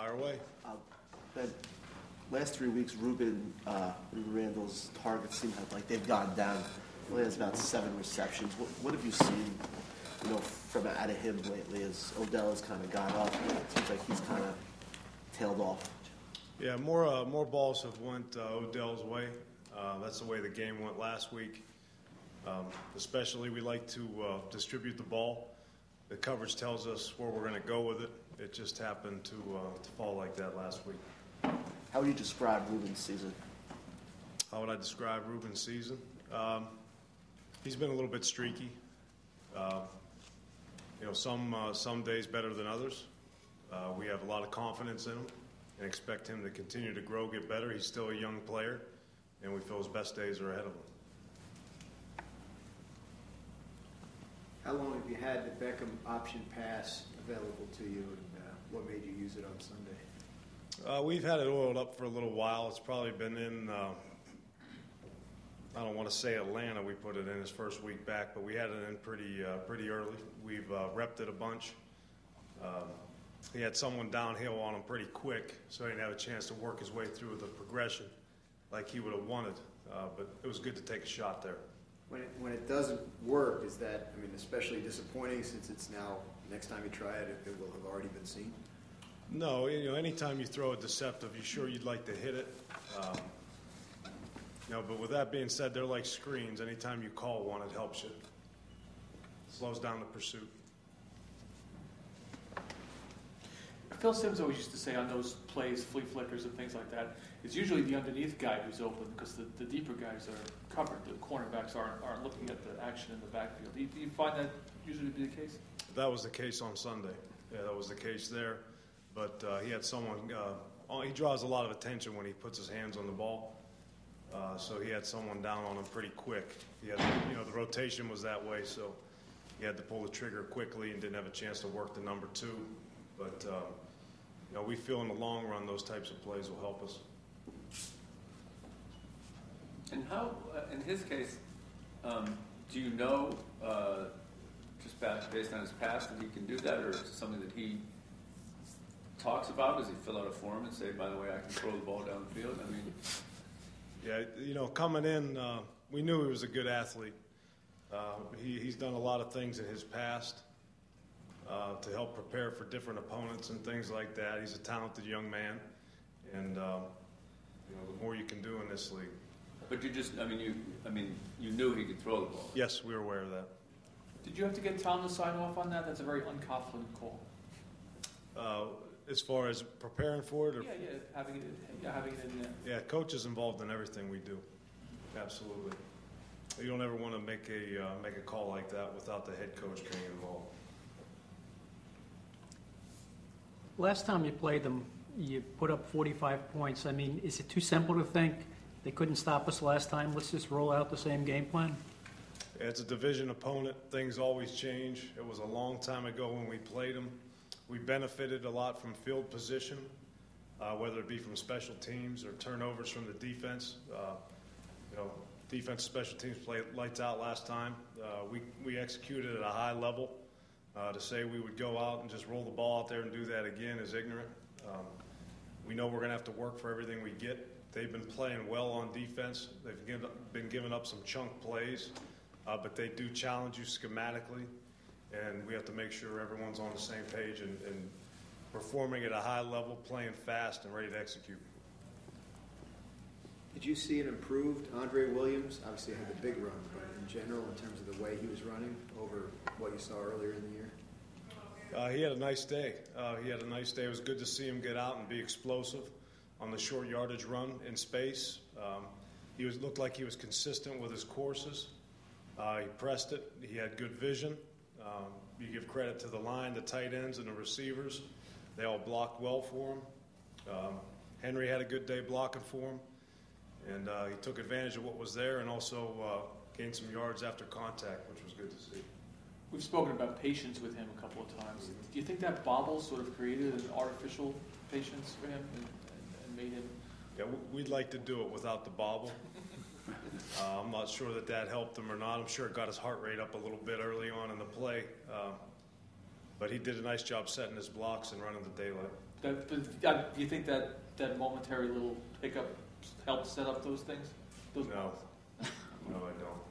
Fire away. The last 3 weeks, Ruben Randall's targets seem like they've gone down. He only has about 7 receptions. What have you seen, from out of him lately as Odell has kind of gone up? It seems like he's kind of tailed off. Yeah, more balls have went Odell's way. That's the way the game went last week. Especially, we like to distribute the ball. The coverage tells us where we're going to go with it. It just happened to fall like that last week. How would you describe Ruben's season? How would I describe Ruben's season? He's been a little bit streaky. Some days better than others. We have a lot of confidence in him and expect him to continue to grow, get better. He's still a young player, and we feel his best days are ahead of him. How long have you had the Beckham option pass available to you, and what made you use it on Sunday? We've had it oiled up for a little while. It's probably been in, I don't want to say Atlanta, we put it in his first week back, but we had it in pretty early. We've repped it a bunch. He had someone downhill on him pretty quick, so he didn't have a chance to work his way through the progression like he would have wanted. But it was good to take a shot there. When it doesn't work, is that, especially disappointing since it's now, next time you try it, it will have already been seen? No, anytime you throw a deceptive, you'd like to hit it. But with that being said, they're like screens. Anytime you call one, it helps you. Slows down the pursuit. Phil Simms always used to say on those plays, flea flickers and things like that, it's usually the underneath guy who's open because the deeper guys are covered. The cornerbacks aren't looking at the action in the backfield. Do you find that usually to be the case? That was the case on Sunday. Yeah, that was the case there. But he had someone, he draws a lot of attention when he puts his hands on the ball. So he had someone down on him pretty quick. He had, the rotation was that way, so he had to pull the trigger quickly and didn't have a chance to work the number 2. But, we feel in the long run those types of plays will help us. And how, in his case, do you know, just based on his past, that he can do that, or is it something that he talks about? Does he fill out a form and say, by the way, I can throw the ball downfield? Yeah, coming in, we knew he was a good athlete. He's done a lot of things in his past to help prepare for different opponents and things like that. He's a talented young man, and the more you can do in this league. But you knew he could throw the ball. Yes, we were aware of that. Did you have to get Tom to sign off on that? That's a very unconfident call. As far as preparing for it? Or having it in there. Yeah, coach is involved in everything we do. Absolutely. You don't ever want to make a call like that without the head coach being involved. Last time you played them, you put up 45 points. Is it too simple to think they couldn't stop us last time? Let's just roll out the same game plan? It's a division opponent. Things always change. It was a long time ago when we played them. We benefited a lot from field position, whether it be from special teams or turnovers from the defense. Defense special teams played lights out last time. We executed at a high level. To say we would go out and just roll the ball out there and do that again is ignorant. We know we're going to have to work for everything we get. They've been playing well on defense. They've been giving up some chunk plays, but they do challenge you schematically, and we have to make sure everyone's on the same page and performing at a high level, playing fast, and ready to execute. Did you see an improved Andre Williams? Obviously, had the big run, but in general, in terms of the way he was running over what you saw earlier in the year? He had a nice day. It was good to see him get out and be explosive on the short yardage run in space. He looked like he was consistent with his courses. He pressed it. He had good vision. You give credit to the line, the tight ends, and the receivers. They all blocked well for him. Henry had a good day blocking for him. And he took advantage of what was there and also gained some yards after contact, which was good to see. We've spoken about patience with him a couple of times. Do you think that bobble sort of created an artificial patience for him and made him? Yeah, we'd like to do it without the bobble. I'm not sure that helped him or not. I'm sure it got his heart rate up a little bit early on in the play. But he did a nice job setting his blocks and running the daylight. Do you think that momentary little hiccup helped set up those things? No, I don't.